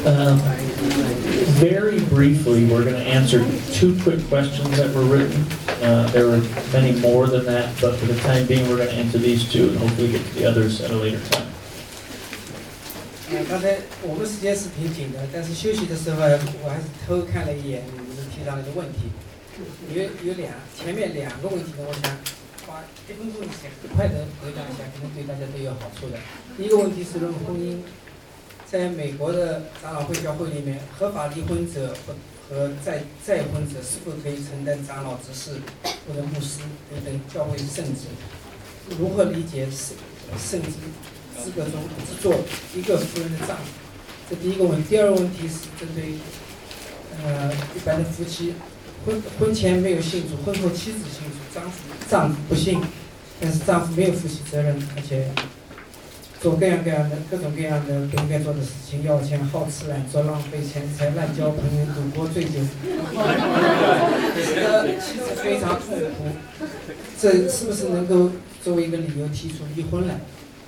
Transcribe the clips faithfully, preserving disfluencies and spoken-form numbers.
Um, very briefly, we're going to answer two quick questions that were written. Uh, there were many more than that, but for the time being, we're going to answer these two and hopefully get to the others at a later time. 呃，刚才我们时间是挺紧的，但是休息的时候，我还是偷看了一眼你们提到的问题。有有两前面两个问题呢，我想花一分钟前很快的回答一下，可能对大家都有好处的。第一个问题是论婚姻，在美国的长老会教会里面，合法离婚者和和再再婚者是否可以承担长老执事或者牧师等等教会圣职？如何理解圣圣职？ 资格中只做一个夫人的丈夫，这第一个问题。第二个问题是针对呃一般的夫妻，婚婚前没有信主，婚后妻子信主，丈夫丈夫不信，但是丈夫没有负起责任，而且做各样各样的各种各样的不应该做的事情，要钱、好吃懒做、浪费钱财、滥交朋友、赌博、醉酒，使得妻子非常痛苦。这是不是能够作为一个理由提出离婚来？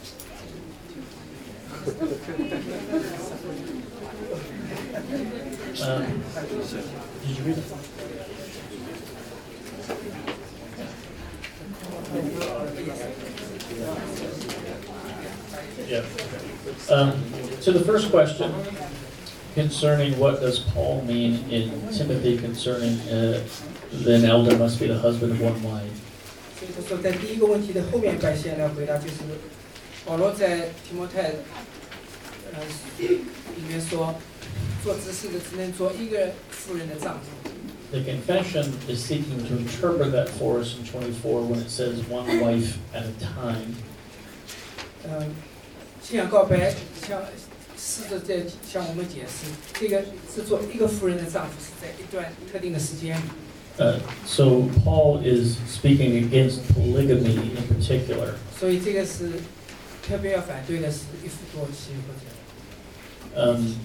Um, did you read it? Yeah. Um, so the first question concerning what does Paul mean in Timothy concerning uh, an elder must be the husband of one wife. 所以他说，在第一个问题的后面半线来回答，就是保罗在提摩太。 呃，里面说，做执事的只能做一个妇人的丈夫。 The confession is seeking to interpret that for us in twenty-four when it says one wife at a time. 嗯，信仰告白向试着在向我们解释，这个是做一个妇人的丈夫是在一段特定的时间里。 Uh, so Paul is speaking against polygamy in particular. 所以这个是特别要反对的是一夫多妻或者。 Um,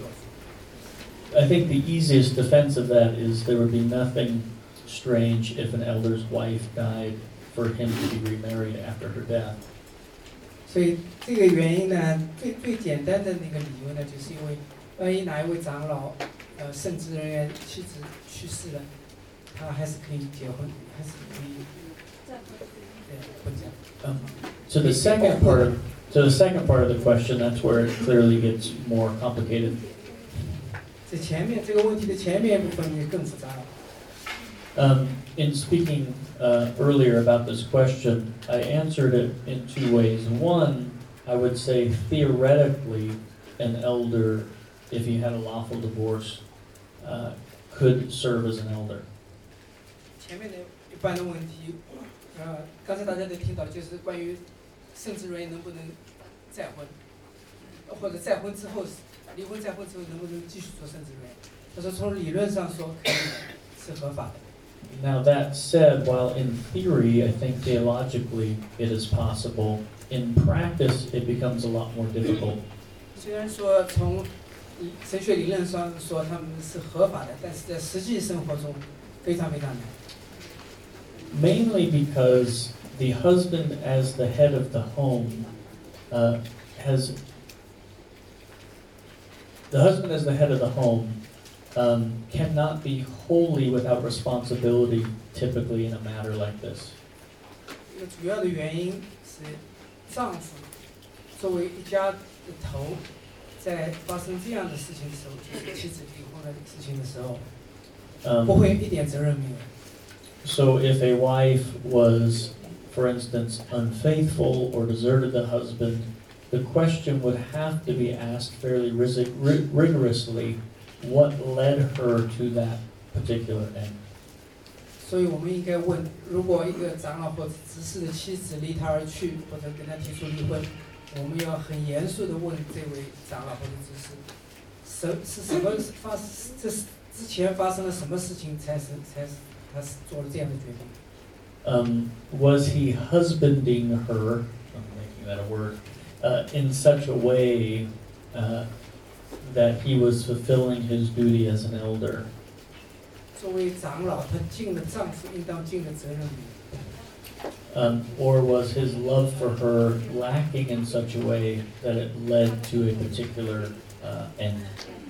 I think the easiest defense of that is there would be nothing strange if an elder's wife died for him to be remarried after her death. 所以这个原因呢，最最简单的那个理由呢，就是因为万一哪一位长老，呃，圣职人员妻子去世了，他还是可以结婚，还是可以对婚嫁。 Um, so the second part of So the second part of the question, that's where it clearly gets more complicated. 这前面这个问题的前面部分也更复杂了。 Um, in speaking uh, earlier about this question, I answered it in two ways. One, I would say theoretically, an elder, if he had a lawful divorce, uh, could serve as an elder. 前面的一般的问题，呃，刚才大家都听到，就是关于。 圣职人员能不能再婚，或者再婚之后，离婚再婚之后能不能继续做圣职人员？他说从理论上说可以是合法的。 Now that said, while in theory I think theologically it is possible, in practice it becomes a lot more difficult. 虽然说从神学理论上说他们是合法的，但是在实际生活中非常非常难。 Mainly because the husband, as the head of the home, uh, has the husband as the head of the home um, cannot be wholly without responsibility. Typically, in a matter like this. 一个主要的原因是，丈夫作为一家的头，在发生这样的事情的时候，就是妻子离婚的事情的时候，不会一点责任没有。 So if a wife was, for instance, unfaithful or deserted the husband, the question would have to be asked fairly rigorously, what led her to that particular end? 所以我们应该问：如果一个长老或者执事的妻子离他而去，或者跟他提出离婚，我们要很严肃地问这位长老或者执事，什是什么发？这是之前发生了什么事情才是才是？ 他是做了这样的决定。 Um, was he husbanding her? I'm making that a word. Uh, in such a way uh, that he was fulfilling his duty as an elder. 作为长老，他尽了丈夫应当尽的责任。 Um, or was his love for her lacking in such a way that it led to a particular uh, end?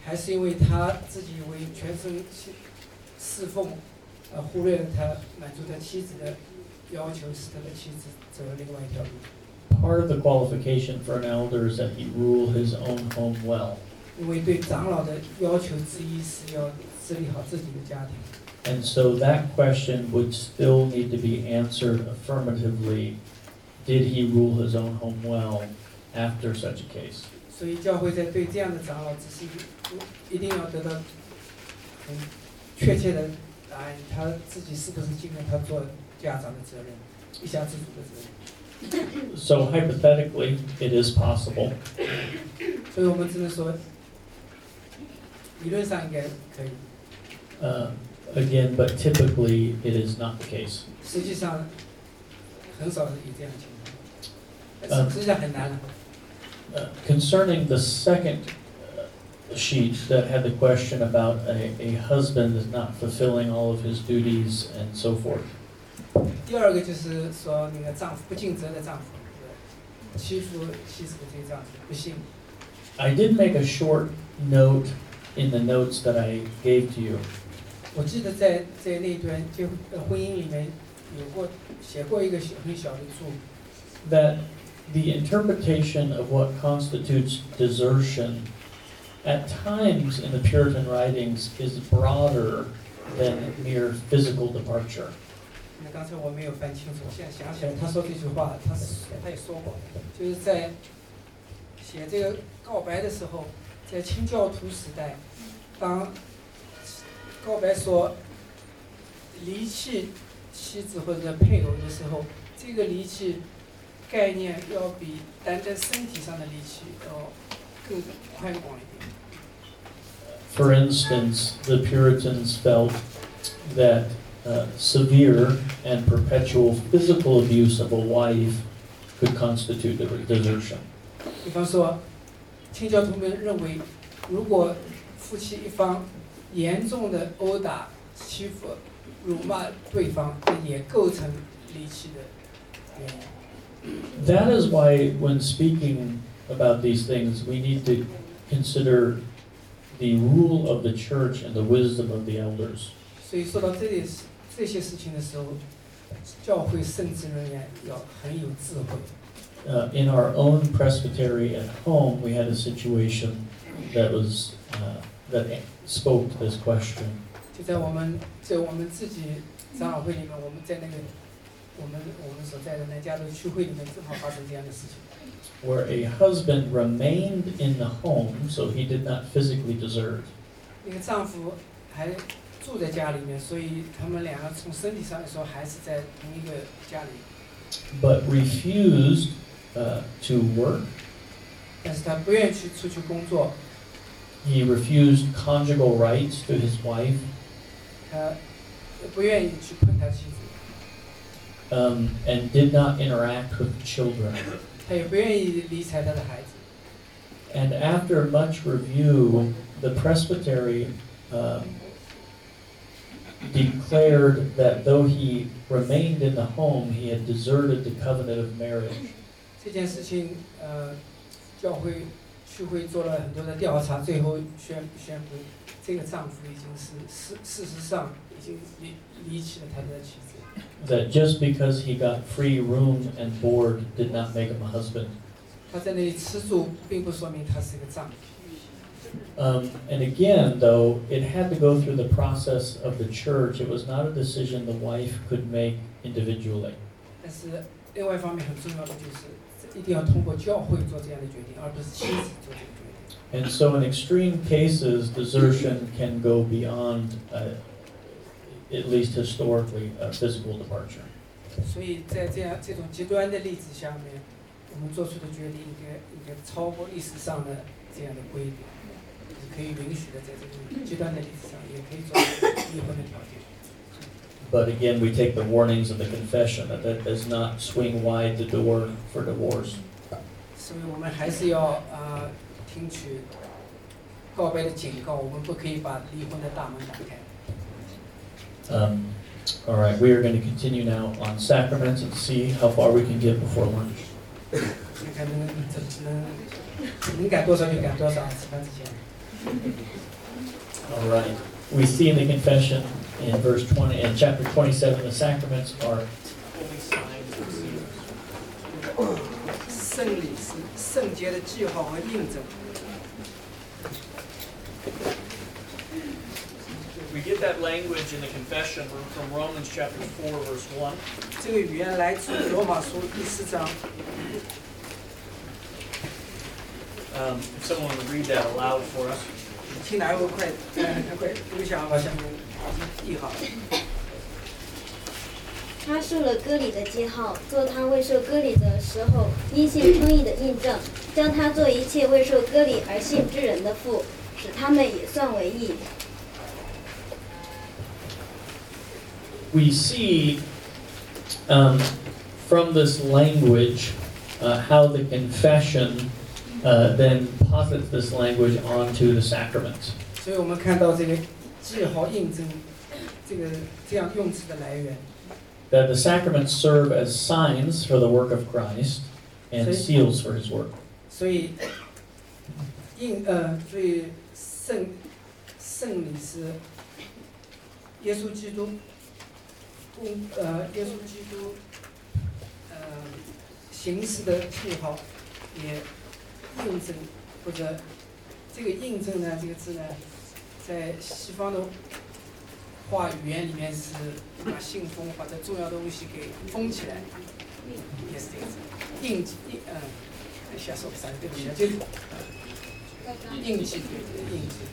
还是因为他自己为全身侍奉，呃，忽略了他满足他妻子的要求，使他的妻子走了另外一条路。 Part of the qualification for an elder is that he rule his own home well. 因为对长老的要求之一是要治理好自己的家庭。 And so that question would still need to be answered affirmatively. Did he rule his own home well after such a case? 所以教会在对这样的长老，只是一定要得到很确切的答案，他自己是不是尽了他做家长的责任，一家之主的责任。 So hypothetically, it is possible. 所以我们只能说，理论上应该可以。 Uh, again, but typically it is not the case. 实际上很少有这样的情况，实际上很难了。 Uh, concerning the second uh, sheet that had the question about a, a husband not fulfilling all of his duties and so forth. 第二个就是说那个丈夫不尽责的丈夫，欺负妻子的这个丈夫不幸。 I did make a short note in the notes that I gave to you. 我记得在在那段就婚姻里面有过写过一个很小的注。 That the interpretation of what constitutes desertion at times in the Puritan writings is broader than mere physical departure. 那刚才我没有翻清楚，现在想起来，他说这句话，他他也说过，就是在写这个告白的时候，在清教徒时代，当告白说离弃妻子或者配偶的时候，这个离弃概念要比单单身体上的离弃要更宽广一点。 For instance, the Puritans felt that uh, severe and perpetual physical abuse of a wife could constitute desertion. 比方说，清教徒们认为，如果夫妻一方严重的殴打、欺负、辱骂对方，那也构成离弃的原因。 That is why, when speaking about these things, we need to consider the rule of the church and the wisdom of the elders. 所以说到这里这些事情的时候，教会圣职人员要很有智慧。 Uh, in our own presbytery at home, we had a situation that was uh, that spoke to this question. 就在我们在我们自己长老会里面，我们在那个我们我们所在的南加州区会里面，正好发生这样的事情。 Where a husband remained in the home, so he did not physically desert. 那个丈夫还住在家里面，所以他们两个从身体上来说还是在同一个家里。 But refused uh, to work. 但是他不愿意去出去工作。 He refused conjugal rights to his wife. 他不愿意去碰他妻子。 Um, and did not interact with children. 他也不愿意理睬他的孩子。 And after much review, the presbytery uh, declared that though he remained in the home, he had deserted the covenant of marriage. 这件事情，呃，教会区会做了很多的调查，最后宣宣布，这个丈夫已经是事事实上已经离离弃了他的妻子。 That just because he got free room and board did not make him a husband. 他在那里吃住，并不说明他是个丈夫。 Um, and again, though, it had to go through the process of the church. It was not a decision the wife could make individually. 但是另外一方面很重要的就是，一定要通过教会做这样的决定，而不是妻子做这个决定。 And so, in extreme cases, desertion can go beyond, uh, at least historically, a physical departure. 所以在这样这种极端的例子下面，我们做出的决定应该应该超过历史上的这样的规定，是可以允许的，在这种极端的例子上也可以做离婚的条件。 But again, we take the warnings of the confession that that does not swing wide the door for divorce. 所以我们还是要啊、呃、听取告白的警告，我们不可以把离婚的大门打开。 Um, all right, we are going to continue now on sacraments and see how far we can get before lunch. 看看能能能能赶多少就赶多少，吃饭之前。 All right. We see in the confession in verse twenty, in chapter twenty-seven, the sacraments are holy signs and seals. 圣礼是圣洁的记号和印证。 We get that language in the confession from Romans chapter four, verse one. 这个语言来自罗马书第四章。 Um, if someone would read that aloud for us. 请哪一位快，呃，快读一下好吧，下面译好。 他受了割礼的记号，做他未受割礼的时候因信称义的印证，将他做一切未受割礼而信之人的父，使他们也算为义。 We see um, from this language uh, how the confession uh, then posits this language onto the sacraments. 所以我们看到这个记号印证，这个这样用词的来源。 That the sacraments serve as signs for the work of Christ and seals for His work. 所以印呃，所以圣圣礼是耶稣基督。 公呃，耶稣基督呃行事的记号，也印证或者这个印证呢，这个字呢，在西方的话语言里面是把信封或者重要的东西给封起来，也是这个字，印记印呃，瞎说不三，对不起，就是印记对印记。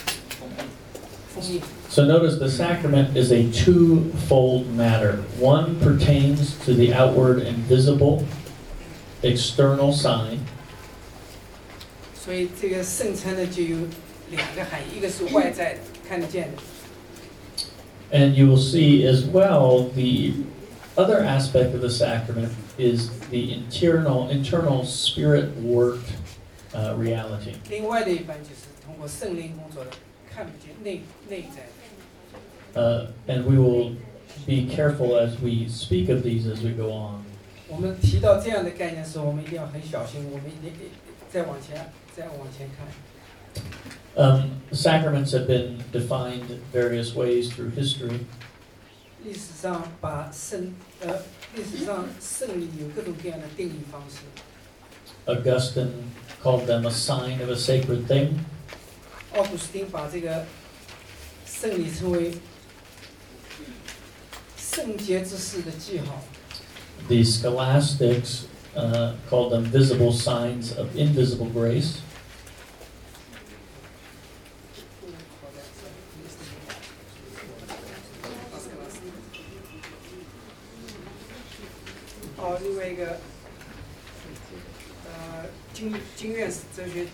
So notice the sacrament is a two-fold matter. One pertains to the outward and visible external sign. 所以这个圣餐呢就有两个含义，一个是外在看得见的。 And you will see as well the other aspect of the sacrament is the internal, internal spirit-worked uh, reality. 另外的一半就是通过圣灵工作的。 看不见内内在。 Uh, and we will be careful as we speak of these as we go on. 我们提到这样的概念的时候，我们一定要很小心。我们一定再往前，再往前看。 Um, sacraments have been defined various ways through history. 历史上把圣呃，历史上圣礼有各种各样的定义方式。 Augustine called them a sign of a sacred thing. 奥古斯丁把这个圣礼称为圣洁之事的记号。 The scholastics uh, called them visible signs of invisible grace. 哦，另外一个，呃，经经院史哲学。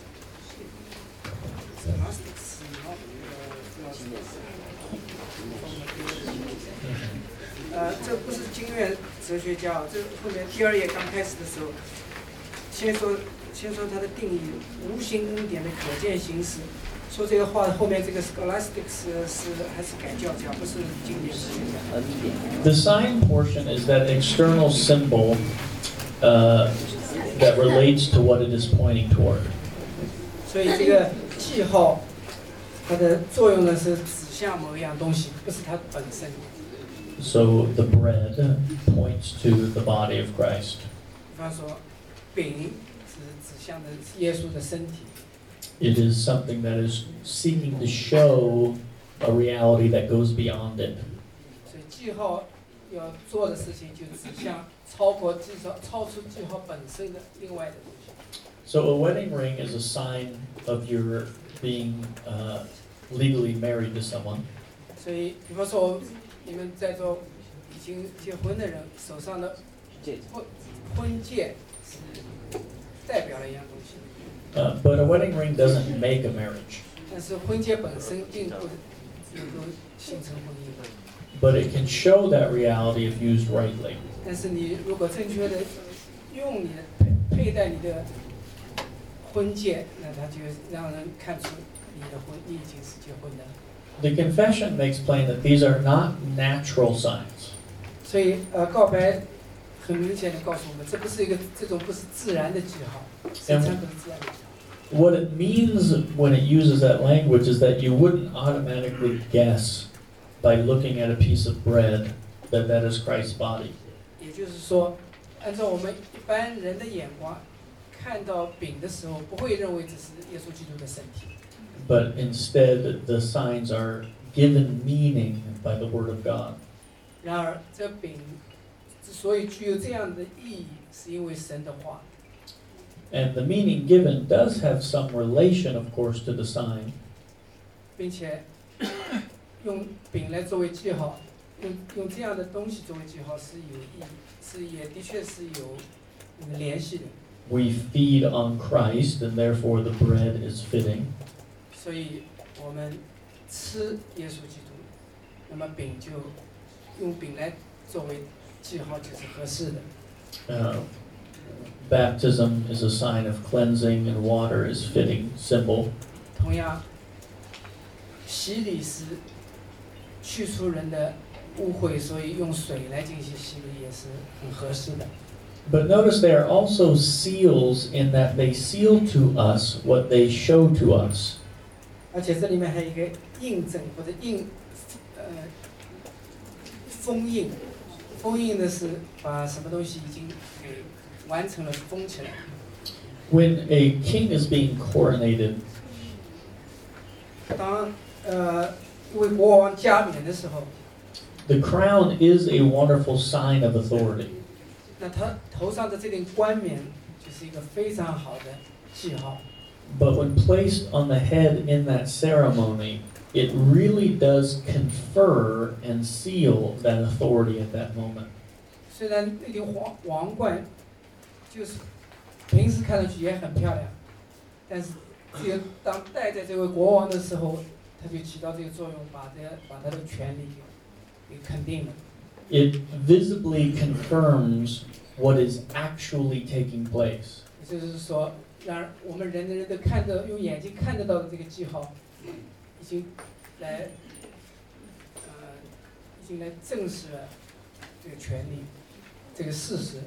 呃，这不是经院哲学家，这后面第二页刚开始的时候，先说先说它的定义，无形恩典的可见形式。说这个话后面这个 scholastics 是还是改教家，不是经典哲学家。 The sign portion is that external symbol uh, that relates to what it is pointing toward. 所以这个记号，它的作用呢是指向某一样东西，不是它本身。 So the bread points to the body of Christ. 比方说，饼是指向的是耶稣的身体。 It is something that is seeking to show a reality that goes beyond it. 所以记号要做的事情就指向超过记号、超出记号本身的另外的东西。 So a wedding ring is a sign of your being uh, legally married to someone. 所以，比方说，你们在座已经结婚的人手上的婚婚戒是代表了一样东西。 Uh, but a wedding ring doesn't make a marriage. 但是婚戒本身并不能够形成婚姻。 But it can show that reality if used rightly. 但是你如果正确的用你的佩佩戴你的婚戒，那它就让人看出你的婚你已经是结婚的。 The confession makes plain that these are not natural signs. 所以呃，告白很明显的告诉我们，这不是一个这种不是自然的记号，圣餐不是自然的记号。 what it means when it uses that language is that you wouldn't automatically guess by looking at a piece of bread that that is Christ's body. 也就是说，按照我们一般人的眼光，看到饼的时候，不会认为这是耶稣基督的身体。 But instead, the signs are given meaning by the Word of God. 然而，这饼之所以具有这样的意义，是因为神的话。 And the meaning given does have some relation, of course, to the sign. 并且用饼来作为记号，用用这样的东西作为记号是有意义，是也的确是有那个联系的。 We feed on Christ, and therefore the bread is fitting. 所以我们吃耶稣基督，那么饼就用饼来作为记号就是合适的。 Uh, baptism is a sign of cleansing, and water is fitting symbol. 同样，洗礼是去除人的污秽，所以用水来进行洗礼也是很合适的。 But notice they are also seals in that they seal to us what they show to us. 而且这里面还有一个印证或者印，呃，封印。封印的是把什么东西已经给完成了，封起来。 When a king is being coronated, 当呃为国王加冕的时候， the crown is a wonderful sign of authority. 那他头上的这顶冠冕就是一个非常好的记号。 But when placed on the head in that ceremony, it really does confer and seal that authority at that moment. 虽然那顶皇王冠就是平时看上去也很漂亮，但是只有当戴在这位国王的时候，它就起到这个作用，把这把他的权利给给肯定了。 It visibly confirms what is actually taking place. 也就是说，让我们人人都看到，用眼睛看得到的这个记号，已经来，呃，已经来证实了这个权利，这个事实。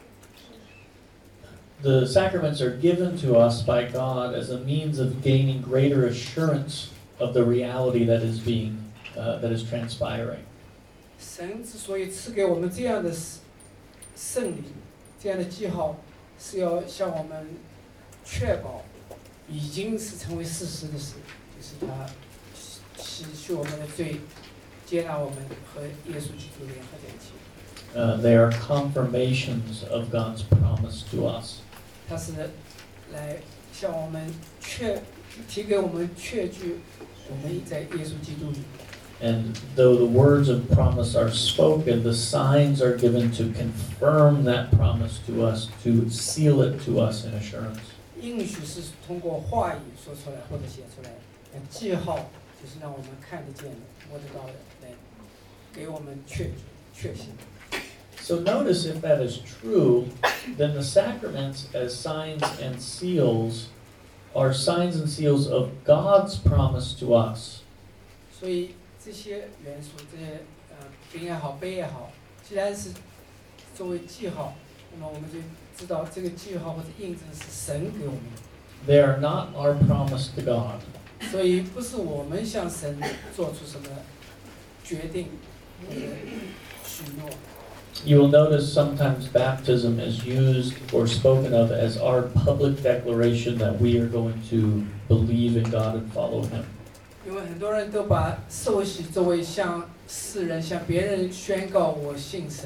The sacraments are given to us by God as a means of gaining greater assurance of the reality that is being, uh, that is transpiring. 神之所以赐给我们这样的圣礼，这样的记号，是要向我们确保已经是成为事实的事，就是他洗去我们的罪，接纳我们和耶稣基督联合在一起。 Uh, they are confirmations of God's promise to us. 它是来向我们确提给我们确据，我们在耶稣基督里。 And though the words of promise are spoken, the signs are given to confirm that promise to us, to seal it to us in assurance. 应许是通过话语说出来或者写出来，那记号就是让我们看得见的、摸得到的，来给我们确确信。 So notice if that is true, then the sacraments as signs and seals are signs and seals of God's promise to us. 所以这些元素，这些呃饼也好，杯也好，既然是作为记号，那么我们就知道这个记号或者印证是神给我们的。 They are not our promise to God. 所以不是我们向神做出什么决定或者许诺。 You will notice sometimes baptism is used or spoken of as our public declaration that we are going to believe in God and follow Him. 因为很多人都把受洗作为向世人、向别人宣告我信神。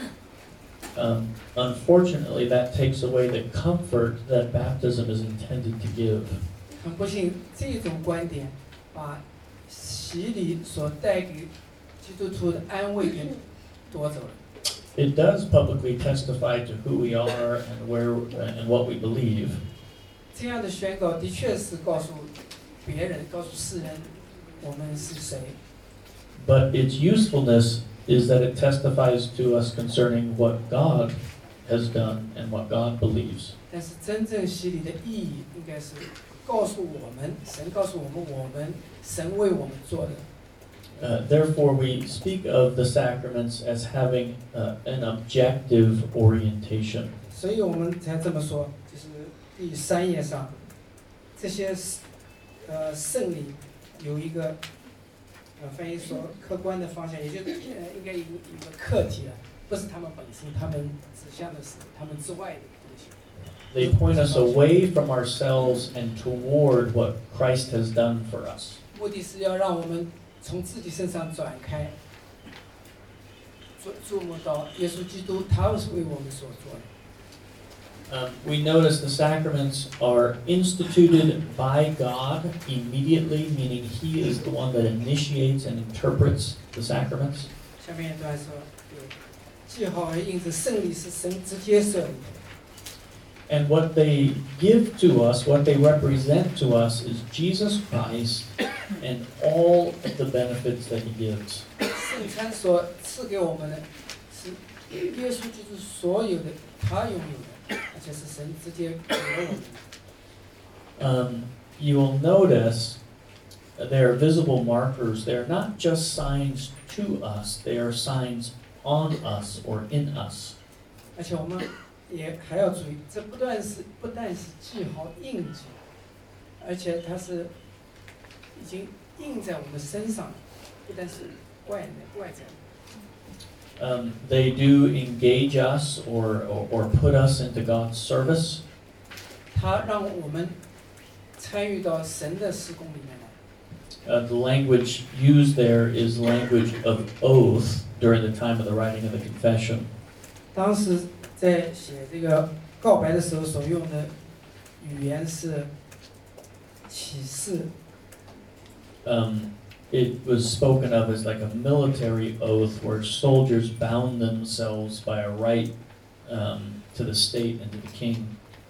Um, unfortunately, that takes away the comfort that baptism is intended to give. 很不幸，这种观点把洗礼所带给基督徒的安慰给夺走了。 It does publicly testify to who we are and where and what we believe. 这样的宣告的确是告诉别人、告诉世人我们是谁。 But its usefulness is that it testifies to us concerning what God has done and what God believes. 但是真正洗礼的意义应该是告诉我们，神告诉我们，我们神为我们做的。 Uh, therefore, we speak of the sacraments as having uh, an objective orientation. 所以我们才这么说，就是第三页上， 这些呃圣礼有一个呃翻译说客观的方向，也就呃应该有一个课题了，不是他们本身，他们指向的是他们之外的东西。 They point us away from ourselves and toward what Christ has done for us. 目的是要让我们从自己身上转开，注注目到耶稣基督，他是为我们所做的。 Um, we notice the sacraments are instituted by God immediately, meaning He is the one that initiates and interprets the sacraments. 下面一段说，记号和印子圣礼是神直接设立的。 And what they give to us, what they represent to us, is Jesus Christ and all of the benefits that He gives. 圣餐所赐给我们的是耶稣基督所有的，他拥有的，而且是神直接给了我们。 Um, you will notice there are visible markers. They are not just signs to us, they are signs on us or in us. 而且我们也还要注意，这不但是不但是记号印记，而且它是已经印在我们身上，不但是外外在。 Um, they do engage us or, or, or put us into God's service. 它让我们参与到神的事工里面来。 Uh, the language used there is language of oath during the time of the writing of the confession. 当时在写这个告白的时候所用的语言是启示。 Um, it was spoken of as like a military oath where soldiers bound themselves by a right um, to the state and to the king.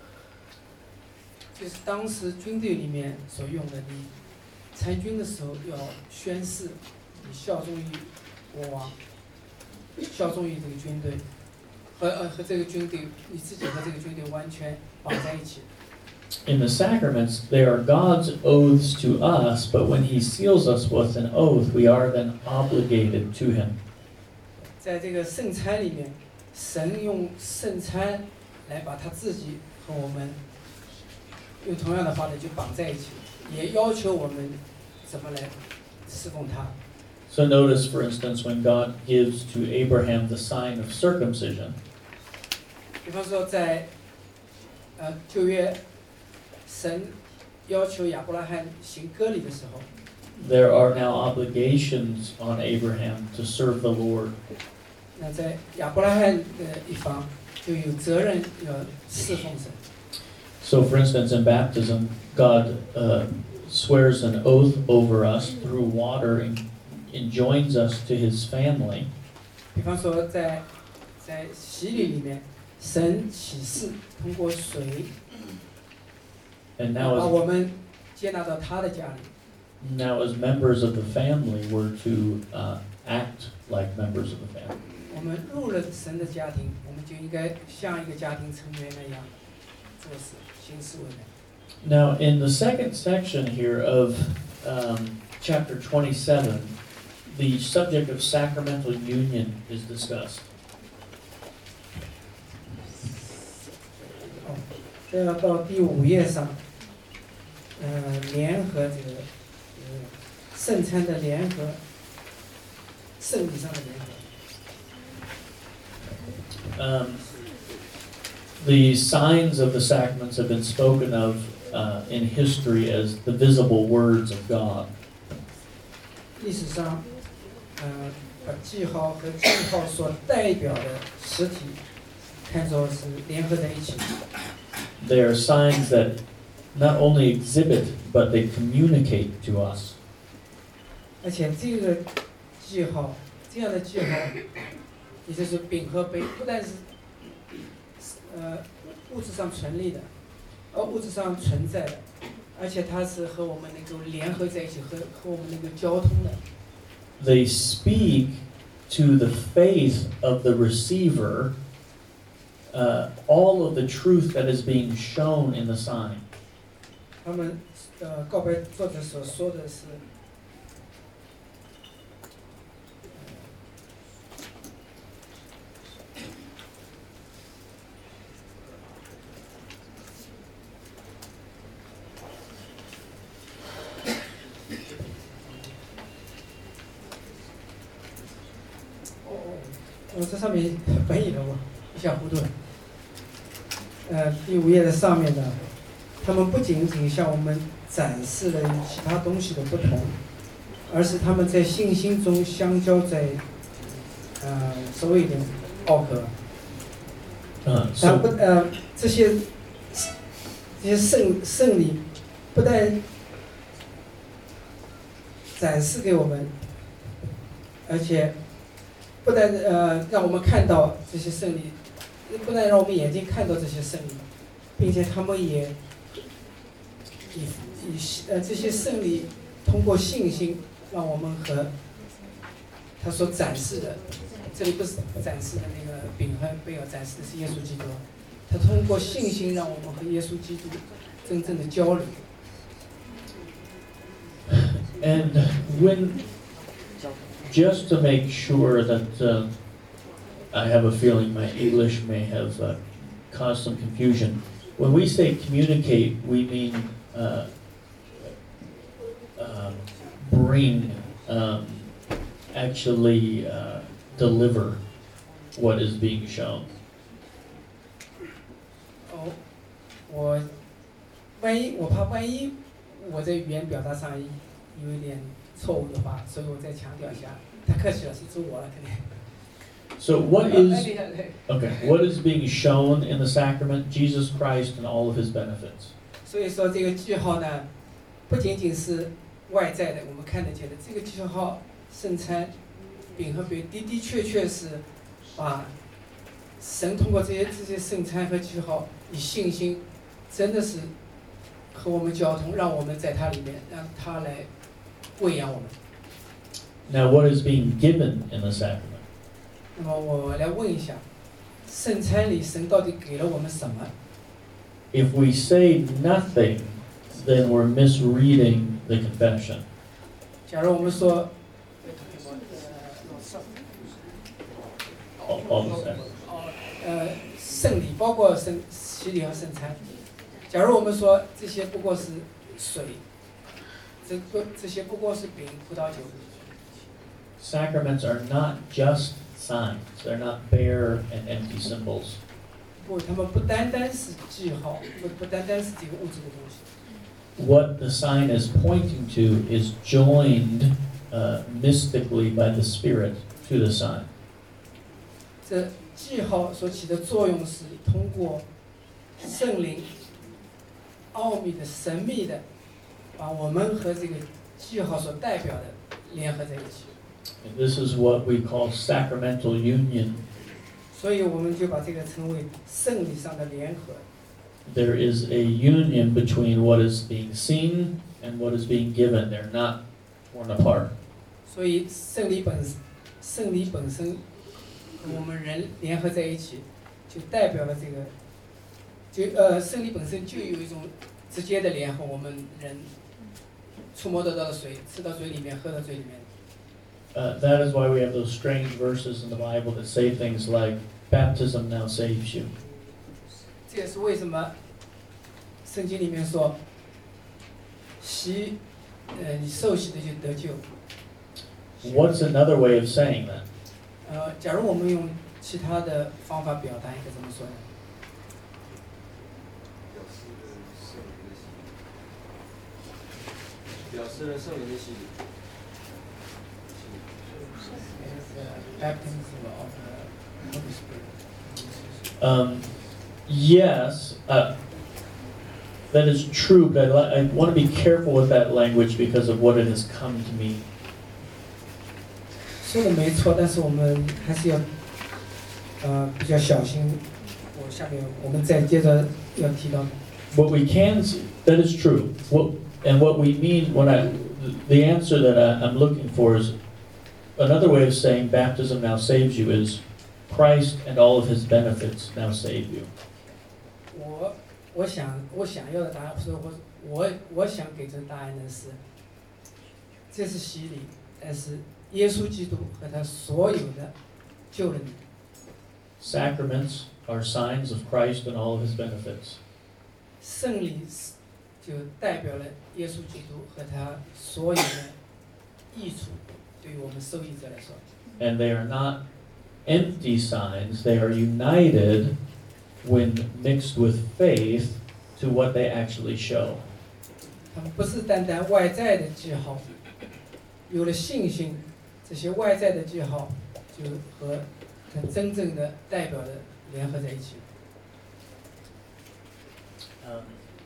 就是当时军队里面所用的，你参军的时候要宣誓，你效忠于国王，效忠于这个军队，和呃和这个军队，你自己和这个军队完全绑在一起。 In the sacraments, they are God's oaths to us, but when He seals us with an oath, we are then obligated to Him. 在这个圣餐里面，神用圣餐来把他自己和我们用同样的方式就绑在一起，也要求我们怎么来侍奉他。 So notice, for instance, when God gives to Abraham the sign of circumcision, 比方说在呃旧约，神要求亚伯拉罕行割礼的时候， there are now obligations on Abraham to serve the Lord. 那在亚伯拉罕的一方就有责任要侍奉神。 So, for instance, in baptism, God uh, swears an oath over us through water and enjoins us to His family. 比方说在在洗礼里面，神启示通过水 And 把 now, 我们接纳到他的家里。 as now, as members of the family, we're to uh, act like members of the family. 我们入了神的家庭，我们就应该像一个家庭成员那样做事、行事为人。 Now, in the second section here of um, chapter twenty-seven, the subject of sacramental union is discussed. 哦，这要到第五页上，呃，联合这个呃圣餐的联合，圣礼上的联合。 Um, the signs of the sacraments have been spoken of uh, in history as the visible words of God. 历史上，呃，把记号和记号所代表的实体，看作是联合在一起。 They are signs that not only exhibit, but they communicate to us. 而且这个记号，这样的记号，也就是饼和杯，不但是呃物质上存立的，呃物质上存在的，而且它是和我们能够联合在一起，和和我们能够交通的。 They speak to the faith of the receiver uh, all of the truth that is being shown in the sign. 他们呃告白作者所说的是。 Um, 我这上面翻译了我一下糊涂了。呃，第五页的上面呢，他们不仅仅向我们展示了与其他东西的不同，而是他们在信心中相交在呃所谓的奥克。 Uh, 他不 so, 呃这些这些胜胜利不但展示给我们，而且不但呃让我们看到这些胜利，不但让我们眼睛看到这些胜利，并且他们也以以呃这些胜利通过信心让我们和他所展示的，这里不是展示的那个饼和杯哦，展示的是耶稣基督。他通过信心让我们和耶稣基督真正的交流。 and when, just to make sure that uh, I have a feeling my English may have uh, caused some confusion. When we say communicate, we mean uh, uh, bring, um, actually uh, deliver what is being shown. 哦，我万一我怕万一我在语言表达上有一点错误的话，所以我再强调一下。太客气了，是指我了，肯定。 So what is okay? What is being shown in the sacrament? Jesus Christ and all of His benefits. 所以说这个记号呢，不仅仅是外在的我们看得见的，这个记号圣餐饼和杯的的确确是把神通过这些这些圣餐和记号，以信心真的是和我们交通，让我们在它里面，让它来喂养我们。 Now, what is being given in the sacrament? 那么我来问一下，圣餐里神到底给了我们什么？ If we say nothing, then we're misreading the confession. 假如我们说， All, all the sacraments. 呃，圣礼包括圣洗礼和圣餐。假如我们说这些不过是水，这不这些不过是饼、葡萄酒。 Sacraments are not just signs. They're not bare and empty symbols. 不，他们不单单是记号，不不单单是这个物质的东西。 What the sign is pointing to is joined uh, mystically by the Spirit to the sign. 这记号所起的作用是通过圣灵奥秘的、神秘的，把我们和这个记号所代表的联合在一起。 And this is what we call sacramental union. 所以我们就把这个称为圣礼上的联合。 There is a union between what is being seen and what is being given. They're not torn apart. 所以圣礼本圣礼本身和我们人联合在一起，就代表了这个，就呃圣礼本身就有一种直接的联合，我们人触摸得到的水，吃到嘴里面，喝到嘴里面。 Uh, that is why we have those strange verses in the Bible that say things like, "Baptism now saves you." 这也是为什么圣经里面说，洗，呃，你受洗的就得救。 What's another way of saying that? 呃，假如我们用其他的方法表达，应该怎么说呢？ 表示了圣灵的洗礼。 Baptism of the Holy Spirit. Um, yes, uh, that is true, but I, li- I want to be careful with that language because of what it has come to mean. 说的没错，但是我们还是要，呃，比较小心。我下面我们再接着要提到的。 What we can see, that is true. What and what we mean when I, the answer that I, I'm looking for is another way of saying baptism now saves you is Christ and all of His benefits now save you. 我我想我想要的答案，是我我我想给这个答案的是，这是洗礼，但是耶稣基督和他所有的救了你。 Sacraments are signs of Christ and all of His benefits. 圣礼就代表了耶稣基督和他所有的益处，对于我们受益者来说。 And they are not empty signs. They are united when mixed with faith to what they actually show. 他们不是单单外在的记号，有了信心，这些外在的记号就和它真正的代表的联合在一起。 Um,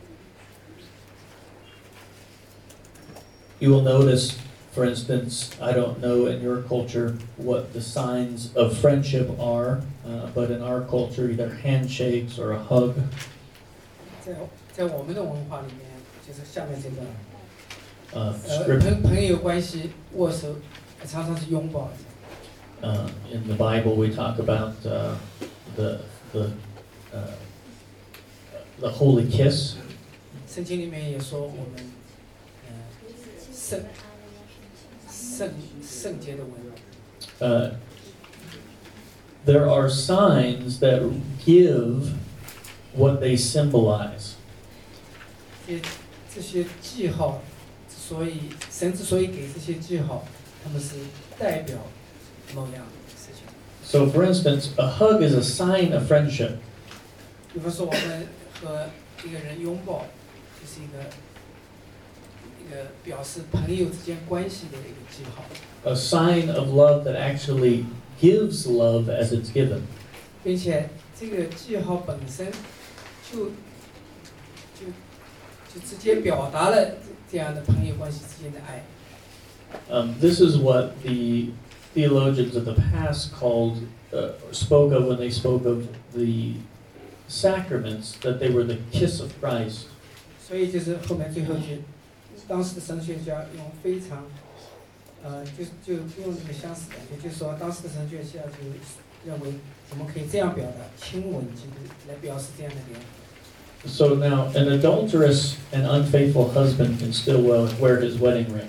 you will notice, for instance, I don't know in your culture what the signs of friendship are, uh, but in our culture, either handshakes or a hug. 在在我们的文化里面，就是下面这段， Uh, 呃， script, 朋朋友关系握手，常常是拥抱。 uh, in the Bible, we talk about uh, the the uh, the holy kiss. 圣经里面也说我们，呃，圣圣圣洁的吻。 Uh, there are signs that give what they symbolize. 这这些记号，所以神之所以给这些记号，他们是代表某样的事情。 So, for instance, a hug is a sign of friendship. 比方说，我们和一个人拥抱，就是一个一个表示朋友之间关系的一个记号， A sign of love that actually gives love as it's given. 并且这个记号本身就就就直接表达了这样的朋友关系之间的爱。 Um, this is what the theologians of the past called, uh, spoke of when they spoke of the sacraments, that they were the kiss of Christ. 所以就是后面最后句，当时的神学家用非常，呃，就就用这个相似感觉，就是说当时的神学家就认为我们可以这样表达亲吻基督来表示这样的联合。 So now, an adulterous and unfaithful husband can still wear wear his wedding ring.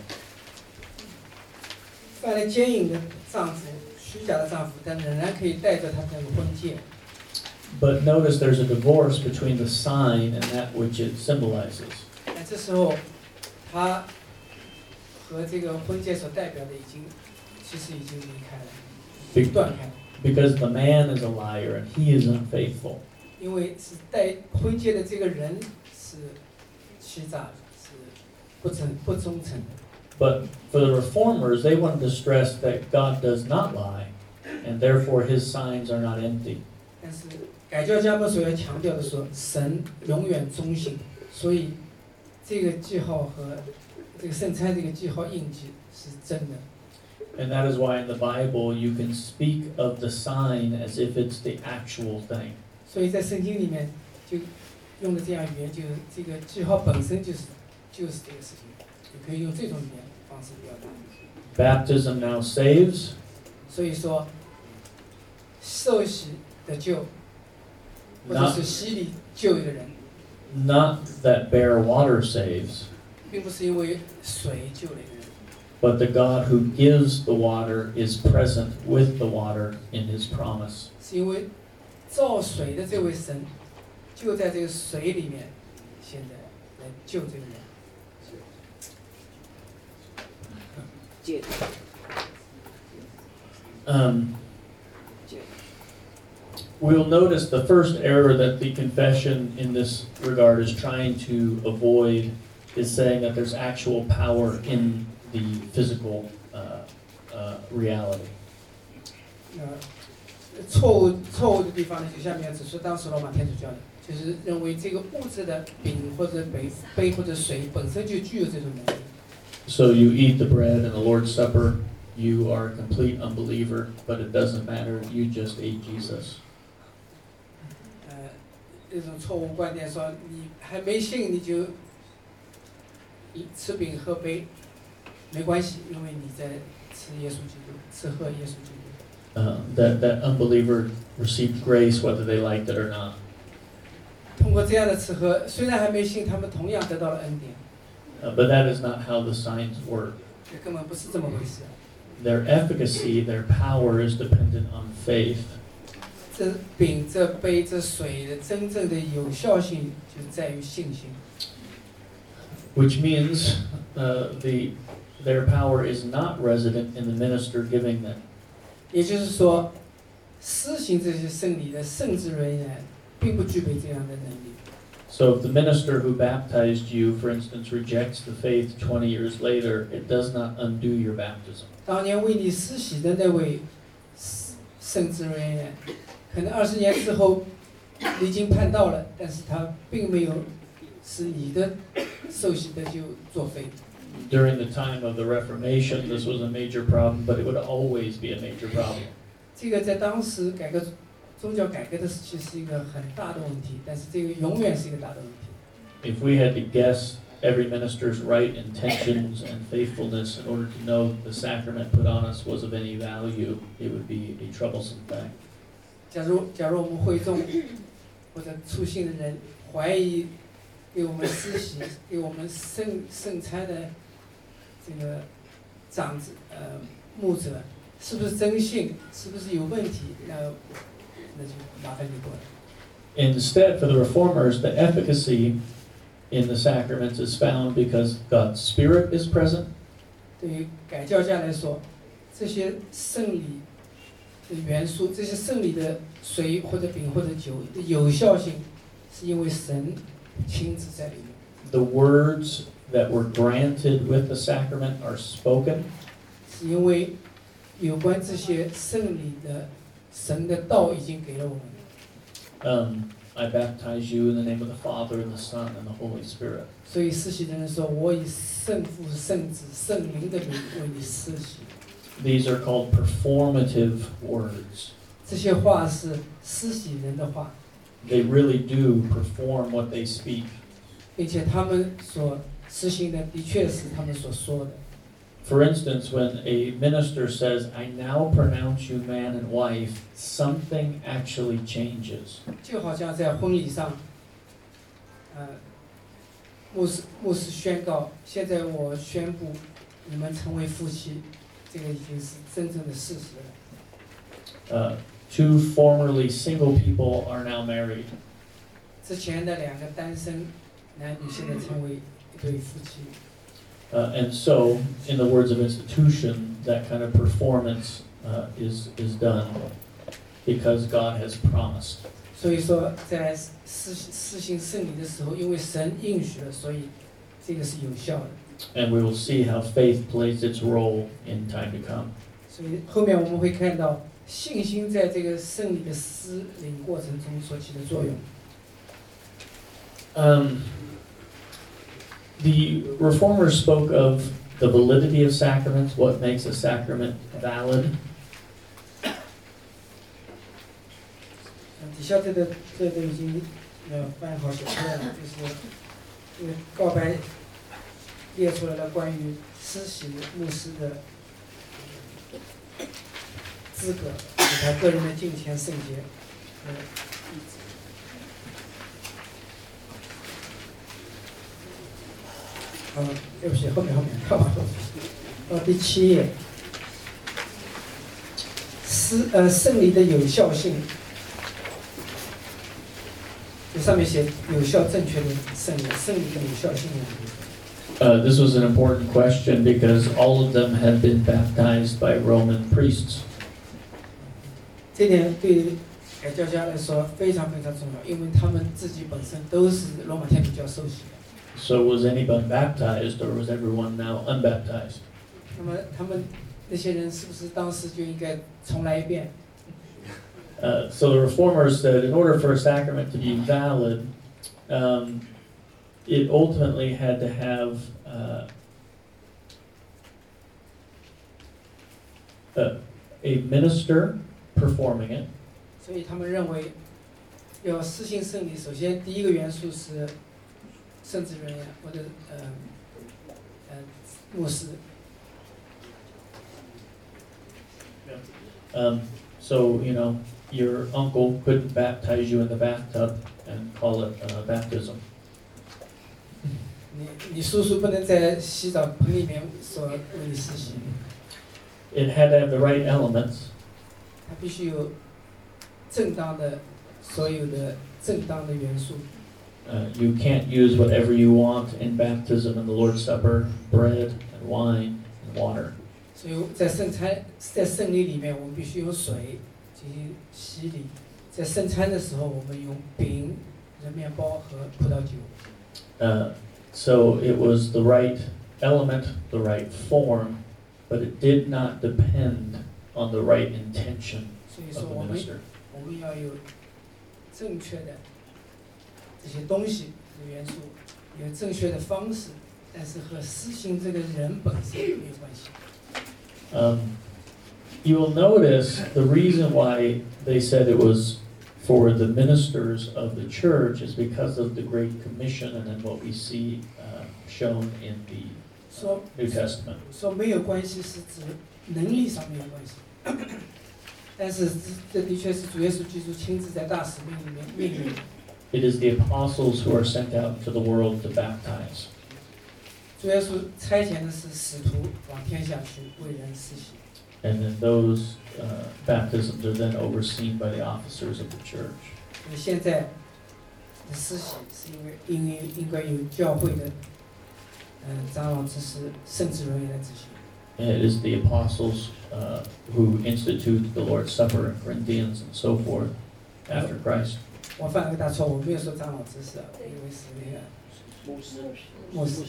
犯了奸淫的丈夫，虚假的丈夫，但仍然可以带着他的婚戒。 But notice there's a divorce between the sign and that which it symbolizes. 那这时候，他和这个婚戒所代表的已经，其实已经离开了，已经断开了。 Because the man is a liar and he is unfaithful. 因为是带婚戒的这个人是欺诈的，是不真不忠诚的。 But for the reformers, they wanted to stress that God does not lie, and therefore his signs are not empty. 但是改教家们所要强调的说，神永远忠信，所以这个记号和这个圣餐这个记号印记是真的。 And that is why in the Bible you can speak of the sign as if it's the actual thing. 所以在圣经里面就用的这样语言，就是这个记号本身就是就是这个事情，你可以用这种语言方式表达。 Baptism now saves, 所以说，受洗的救，或者 not, 是洗礼救一个人， not that bare water saves, 并不是因为水救了一个人， but the God who gives the water is present with the water in his promise. 是因为造水的这位神就在这个水里面，现在来救这个人。 Um, we'll notice the first error that the confession in this regard is trying to avoid is saying that there's actual power in the physical uh, uh, reality. 呃，错误错误的地方呢，就下面指出当时罗马天主教的，就是认为这个物质的饼或者杯杯或者水本身就具有这种能力。 So you eat the bread in the Lord's Supper, you are a complete unbeliever, but it doesn't matter, you just ate Jesus. 呃，这种错误观点说，你还没信你就吃饼喝杯，没关系，因为你在吃耶稣基督，吃喝耶稣基督。 Uh, that, that unbeliever received grace whether they liked it or not. 通过这样的吃喝，虽然还没信，他们同样得到了恩典。 Uh, but that is not how the signs work. 这根本不是这么回事。 Their efficacy, their power is dependent on faith. 这饼、这杯、这水的真正的有效性，就在于信心。 Which means uh, the, their power is not resident in the minister giving them. 也就是说， 施行这些圣礼的圣职人员并不具备这样的能力。 So if the minister who baptized you, for instance, rejects the faith twenty years later, it does not undo your baptism. 当年为你施洗的那位圣职人员，可能二十年之后离经叛道了，但是他并没有使你的受洗的就作废。 During the time of the Reformation, this was a major problem, but it would always be a major problem. 这个在当时改革宗教改革的时期是一个很大的问题，但是这个永远是一个大的问题。 If we had to guess every minister's right intentions and faithfulness in order to know that the sacrament put on us was of any value, it would be a troublesome fact. 假如假如我们会众或者初信的人怀疑给我们施洗、给我们圣圣餐的这个长子呃牧者是不是真信，是不是有问题，那那就麻烦你过了。 Instead, for the reformers, the efficacy in the sacraments is found because God's Spirit is present. 对于改教家来说，这些圣礼的元素，这些圣礼的水或者饼或者酒的有效性，是因为神亲自在里面。 The words that were granted with the sacrament are spoken. 是因为有关这些圣礼的神的道已经给了我们。 Um, I baptize you in the name of the Father and the Son and the Holy Spirit. 所以施洗的人说：“我以圣父、圣子、圣灵的名为你施洗。” These are called performative words. 这些话是施洗人的话， They really do perform what they speak. 并且他们所实行的的确是他们所说的。 For instance, when a minister says, I now pronounce you man and wife, something actually changes. 就好像在婚礼上，呃，牧师牧师宣告：“现在我宣布你们成为夫妻。”这个已经是真正的事实了。 Uh, two formerly single people are now married. 之前的两个单身男女现在成为一对夫妻。 Uh, and so, in the words of institution, that kind of performance uh, is, is done because God has promised. 所以说，在施施行圣礼的时候，因为神应许了，所以这个是有效的。 And we will see how faith plays its role in time to come. 所以后面我们会看到信心在这个圣礼的施领过程中所起的作用。 Um, the reformers spoke of the validity of sacraments, what makes a sacrament valid. 底下这个这个已经呃翻好写出来了，就是这个告白列出来了关于施洗牧师的资格和他个人的敬虔圣洁。呃，啊，对不起，后面后面看完了，到第七页，施呃圣礼的有效性。 上面写有效正确的圣礼，圣礼的有效性。 Uh, this was an important question because all of them had been baptized by Roman priests. 这点对改教家来说非常非常重要，因为他们自己本身都是罗马天主教受洗的。 So was anyone baptized, or was everyone now unbaptized? 那么他们那些人是不是当时就应该重来一遍？ Uh, so the reformers said, in order for a sacrament to be valid, um, it ultimately had to have uh, a, a minister performing it. 所以他们认为，要施行圣礼，首先第一个元素是圣职人员或者呃呃牧师。 Um, so, you know, your uncle couldn't baptize you in the bathtub and call it uh, baptism. 你你叔叔不能在洗澡盆里面说为你施洗， It had to have the right elements. 他必须有正当的所有的正当的元素。 Uh, you can't use whatever you want in baptism and the Lord's Supper, bread and wine and water. 所以在圣餐在圣礼里面，我们必须有水， 进行洗礼。在圣餐的时候，我们用饼、人面包和葡萄酒。 Uh, so it was the right element, the right form, but it did not depend on the right intention 所以说 of the 我们 minister. 我们要有正确的这些东西的元素，有正确的方式，但是和施行这个人本身没有关系。 Um, you will notice the reason why they said it was for the ministers of the church is because of the Great Commission and then what we see uh, shown in the 说 New Testament. 说没有关系是指能力上没有关系，但是这的确是主耶稣基督亲自在大使命里面命令。 It is the apostles who are sent out into the world to baptize. 主耶稣差遣的是使徒往天下去为人施洗， And then those uh, baptisms are then overseen by the officers of the church. 所以现在的施洗是因为因为应该有教会的嗯、呃、长老执事圣职人员来执行。 And it is the apostles uh, who instituted the Lord's Supper in Corinthians and so forth after Christ. 我犯了个大错误，没有说长老执事，我以为是那个牧师， 牧师。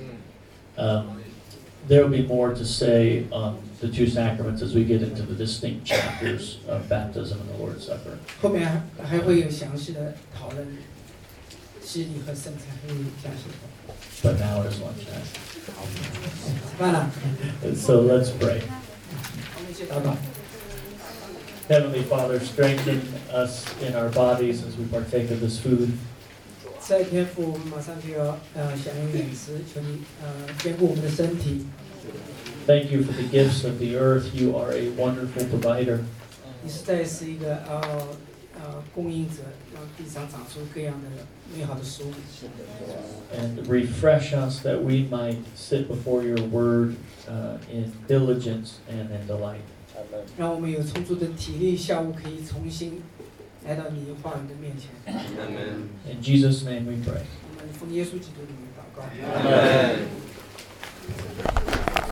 Um, there will be more to say on the two sacraments as we get into the distinct chapters of baptism and the Lord's Supper. 后面还还会有详细的讨论洗礼和圣餐，会有详细的。 But now it is lunchtime. 完了， So let's pray. 我们一起祷告。 Heavenly Father, strengthen us in our bodies as we partake of this food. 在天父，我们马上就要呃享用饮食，求你呃兼顾我们的身体。 Thank you for the gifts of the earth. You are a wonderful provider. 你实在是一个呃呃供应者，让地上长出各样的美好的食物。 And refresh us that we might sit before your word uh, in diligence and in delight. 让我们有充足的体力，下午可以重新来到你话语的面前。 In Jesus' name we pray. 我们奉耶稣基督的名祷告。 Amen.